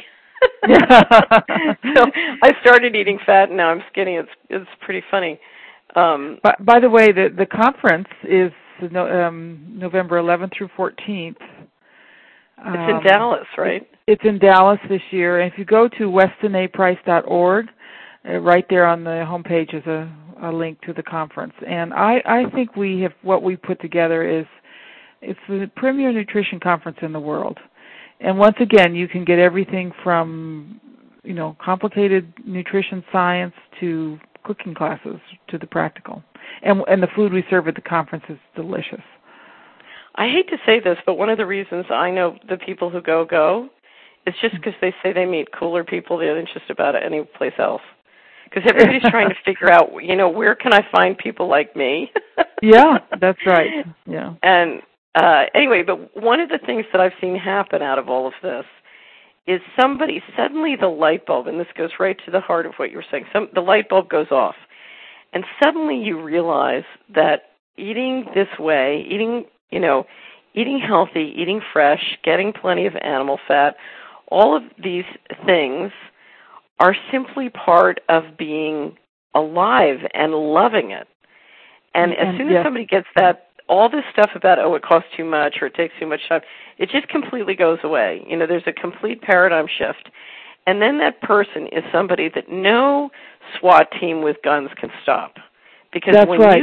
So I started eating fat, and now I'm skinny. It's pretty funny. By the way, the conference is November 11th through 14th. It's in Dallas, right? It's in Dallas this year. And if you go to westonaprice.org, right there on the homepage is a link to the conference. And I think what we put together it's the premier nutrition conference in the world. And once again, you can get everything from, complicated nutrition science to cooking classes to the practical. And the food we serve at the conference is delicious. I hate to say this, but one of the reasons I know the people who go is just because they say they meet cooler people than just about any place else. Because everybody's trying to figure out, where can I find people like me? Yeah, that's right. Yeah. And Anyway, but one of the things that I've seen happen out of all of this is somebody, suddenly the light bulb, and this goes right to the heart of what you were saying, the light bulb goes off. And suddenly you realize that eating this way, eating healthy, eating fresh, getting plenty of animal fat, all of these things are simply part of being alive and loving it. And as soon as somebody gets that, all this stuff about, it costs too much or it takes too much time, it just completely goes away. There's a complete paradigm shift. And then that person is somebody that no SWAT team with guns can stop. Because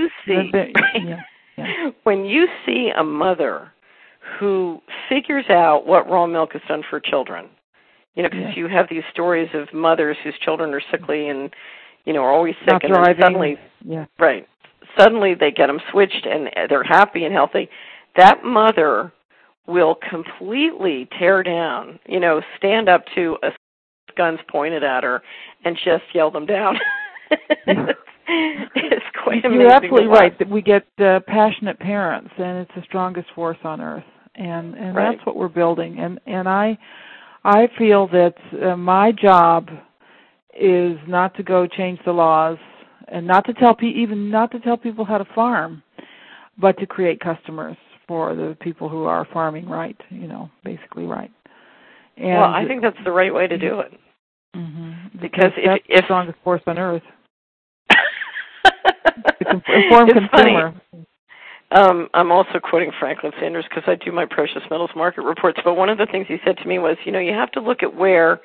when you see a mother who figures out what raw milk has done for children, because you have these stories of mothers whose children are sickly and, are always sick, and then suddenly they get them switched and they're happy and healthy. That mother will completely tear down, stand up to a guns pointed at her and just yell them down. It's quite amazing. You're absolutely right that we get passionate parents, and it's the strongest force on earth, and that's what we're building. And I feel that my job is not to go change the laws and not to tell people how to farm, but to create customers for the people who are farming right, basically right. And I think that's the right way to do it. Mm-hmm. Because that's if the strongest force on earth. Informed consumer. Funny. I'm also quoting Franklin Sanders because I do my precious metals market reports, but one of the things he said to me was, you have to look at where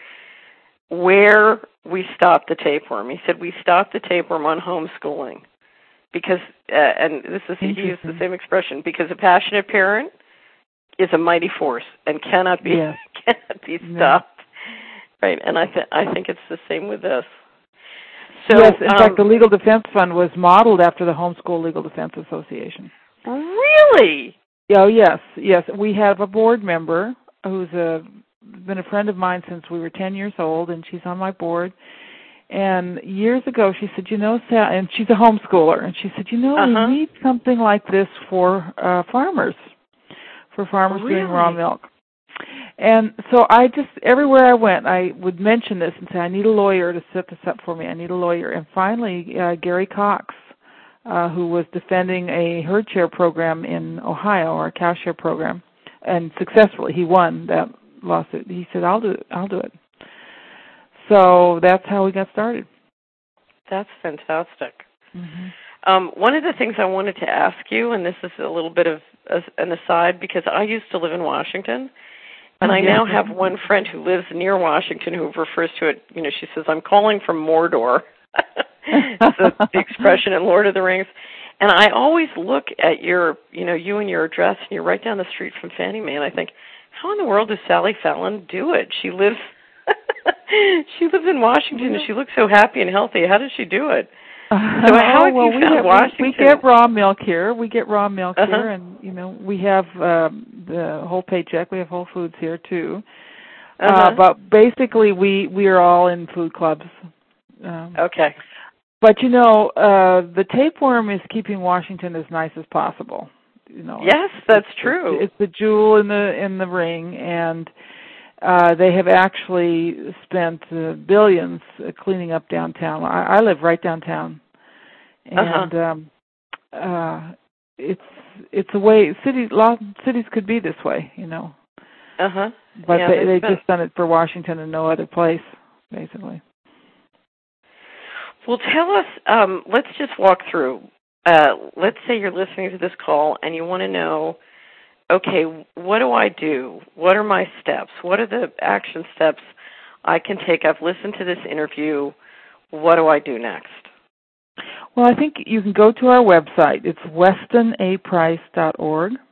we stopped the tapeworm. He said we stopped the tapeworm on homeschooling because, and he used the same expression, because a passionate parent is a mighty force and cannot be stopped. Right, and I think it's the same with this. So, yes, in fact, the Legal Defense Fund was modeled after the Homeschool Legal Defense Association. Really? Oh, yes. We have a board member who's been a friend of mine since we were 10 years old, and she's on my board. And years ago, she said, Sal, and she's a homeschooler, and she said, we need something like this for farmers doing raw milk. And so everywhere I went, I would mention this and say, I need a lawyer to set this up for me. I need a lawyer. And finally, Gary Cox, who was defending a herd share program in Ohio, or a cow share program, and successfully, he won that lawsuit. He said, I'll do it. So that's how we got started. That's fantastic. Mm-hmm. One of the things I wanted to ask you, and this is a little bit of an aside, because I used to live in Washington, and I now have one friend who lives near Washington who refers to it, she says, I'm calling from Mordor. So the expression in Lord of the Rings. And I always look at you and your address, and you're right down the street from Fannie Mae, and I think, how in the world does Sally Fallon do it? She lives in Washington, and she looks so happy and healthy. How does she do it? So how have you found Washington? We get raw milk here. Here, and we have the whole paycheck. We have Whole Foods here too. But basically, we are all in food clubs. Okay. But the tapeworm is keeping Washington as nice as possible. Yes, that's true. It's the jewel in the ring, and they have actually spent billions cleaning up downtown. I live right downtown, and it's a way cities could be this way, But they've just done it for Washington and no other place, basically. Well, tell us. Let's just walk through. Let's say you're listening to this call and you want to know, okay, what do I do? What are my steps? What are the action steps I can take? I've listened to this interview. What do I do next? Well, I think you can go to our website. It's WestonAprice.org,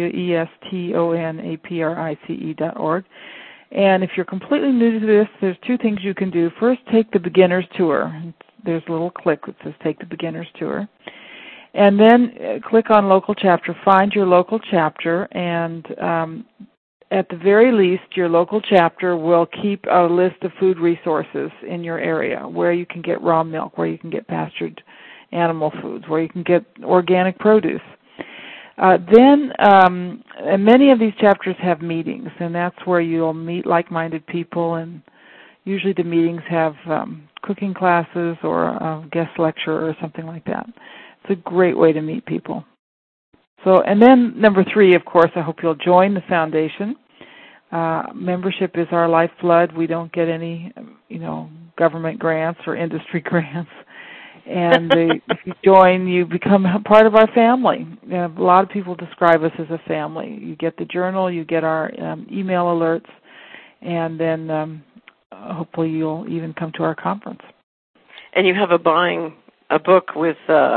WestonAprice.org. And if you're completely new to this, there's two things you can do. First, take the beginner's tour. There's a little click that says take the beginner's tour. And then click on local chapter, find your local chapter, and at the very least, your local chapter will keep a list of food resources in your area where you can get raw milk, where you can get pastured animal foods, where you can get organic produce. Then many of these chapters have meetings, and that's where you'll meet like-minded people, and usually the meetings have cooking classes or a guest lecture or something like that. It's a great way to meet people. So, and then number 3, of course, I hope you'll join the foundation. Membership is our lifeblood. We don't get any, government grants or industry grants. And if you join, you become part of our family. A lot of people describe us as a family. You get the journal, you get our email alerts, and then hopefully you'll even come to our conference. And you have a book with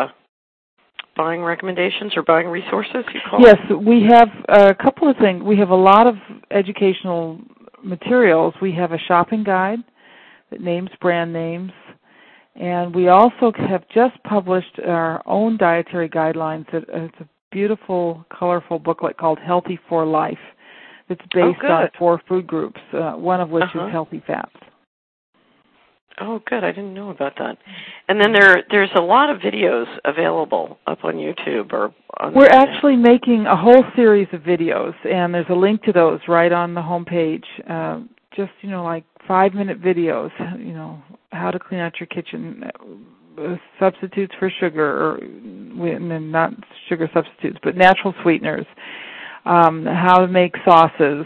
buying recommendations or buying resources, you call Yes, it? we have a couple of things. We have a lot of educational materials. We have a shopping guide that names brand names. And we also have just published our own dietary guidelines. It's a beautiful, colorful booklet called Healthy for Life. It's based on 4 food groups, one of which is healthy fats. Oh, good. I didn't know about that. And then there's a lot of videos available up on YouTube or on We're actually making a whole series of videos, and there's a link to those right on the home page. Just, like 5-minute videos, how to clean out your kitchen, substitutes for sugar, and not sugar substitutes, but natural sweeteners, how to make sauces,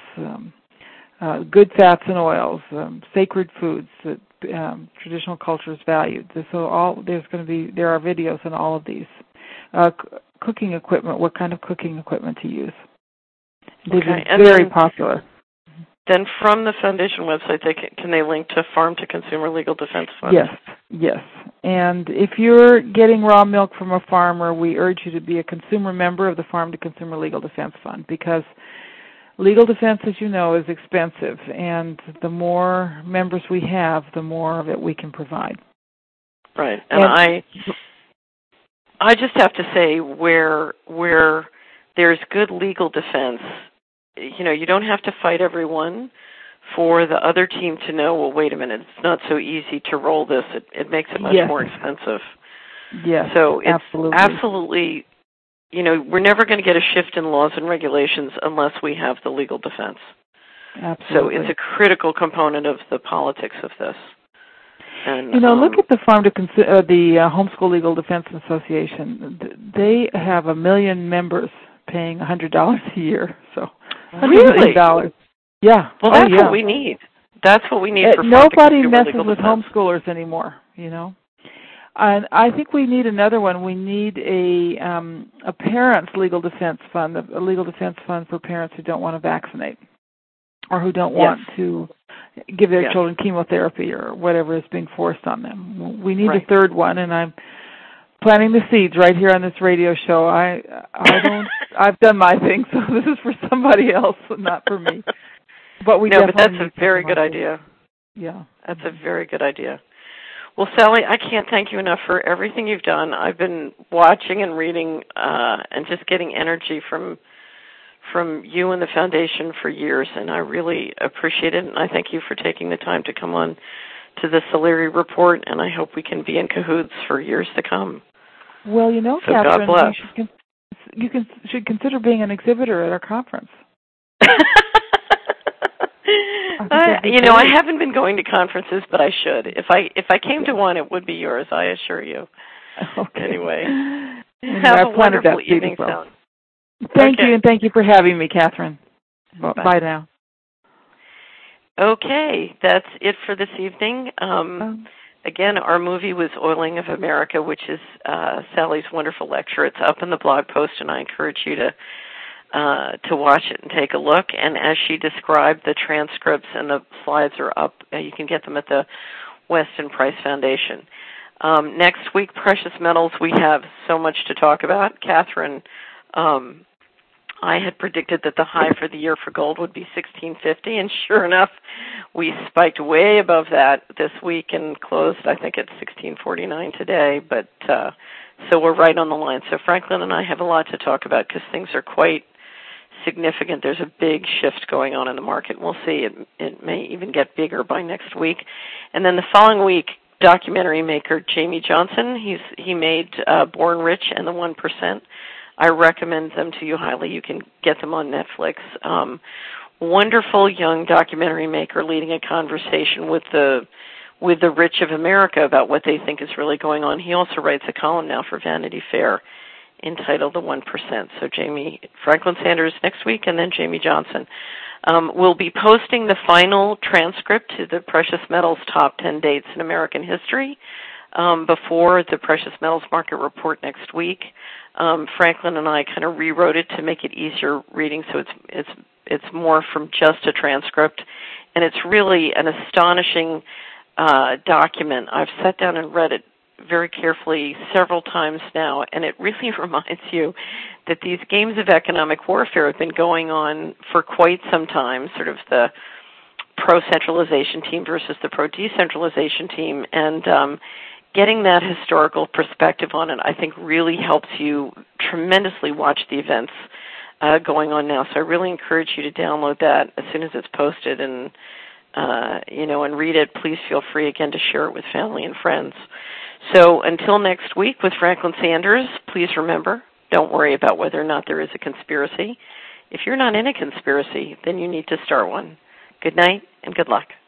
good fats and oils, sacred foods that traditional cultures valued. So there are videos on all of these. Cooking equipment, what kind of cooking equipment to use. They've been very popular. Then from the foundation website, can they link to Farm to Consumer Legal Defense Fund? Yes. And if you're getting raw milk from a farmer, we urge you to be a consumer member of the Farm to Consumer Legal Defense Fund, because legal defense, as you know, is expensive, and the more members we have, the more of it we can provide. Right. And I just have to say, where there's good legal defense, you don't have to fight everyone for the other team to know, well, wait a minute, it's not so easy to roll this. It makes it much more expensive. Yes, so it's absolutely, we're never going to get a shift in laws and regulations unless we have the legal defense. Absolutely. So it's a critical component of the politics of this. And, look at the the Homeschool Legal Defense Association. They have 1 million members paying $100 a year. So really? $100 Yeah. Well, that's what we need. That's what we need for nobody messes with homeschoolers anymore, And I think we need another one. We need a parents' legal defense fund, a legal defense fund for parents who don't want to vaccinate or who don't want to give their children chemotherapy or whatever is being forced on them. We need a third one, and I'm planting the seeds right here on this radio show. I've done my thing, so this is for somebody else, not for me. But but that's a very good idea. Yeah. That's a very good idea. Well, Sally, I can't thank you enough for everything you've done. I've been watching and reading and just getting energy from you and the foundation for years, and I really appreciate it, and I thank you for taking the time to come on to the Solari Report, and I hope we can be in cahoots for years to come. Well, so Catherine, God bless. you should consider being an exhibitor at our conference. I haven't been going to conferences, but I should. If I came to one, it would be yours, I assure you. Okay. Anyway, have a wonderful evening, Sally. Thank you, and thank you for having me, Catherine. Bye now. Okay, that's it for this evening. Again, our movie was Oiling of America, which is Sally's wonderful lecture. It's up in the blog post, and I encourage you to watch it and take a look. And as she described, the transcripts and the slides are up. You can get them at the Weston Price Foundation. Next week, Precious Metals, we have so much to talk about. Catherine, I had predicted that the high for the year for gold would be $1,650, and sure enough, we spiked way above that this week and closed, I think, at $1,649 today. But so we're right on the line. So Franklin and I have a lot to talk about because things are quite significant. There's a big shift going on in the market. We'll see. It may even get bigger by next week. And then the following week, documentary maker Jamie Johnson, he made Born Rich and the 1%. I recommend them to you highly. You can get them on Netflix. Wonderful young documentary maker leading a conversation with the rich of America about what they think is really going on. He also writes a column now for Vanity Fair entitled The 1%. So Franklin Sanders next week, and then Jamie Johnson. We'll be posting the final transcript to the Precious Metals Top 10 Dates in American History before the Precious Metals Market Report next week. Franklin and I kind of rewrote it to make it easier reading, so it's more from just a transcript, and it's really an astonishing document. I've sat down and read it very carefully several times now, and it really reminds you that these games of economic warfare have been going on for quite some time, sort of the pro-centralization team versus the pro-decentralization team, and getting that historical perspective on it, I think, really helps you tremendously watch the events going on now. So I really encourage you to download that as soon as it's posted and read it. Please feel free again to share it with family and friends. So until next week with Franklin Sanders, please remember, don't worry about whether or not there is a conspiracy. If you're not in a conspiracy, then you need to start one. Good night and good luck.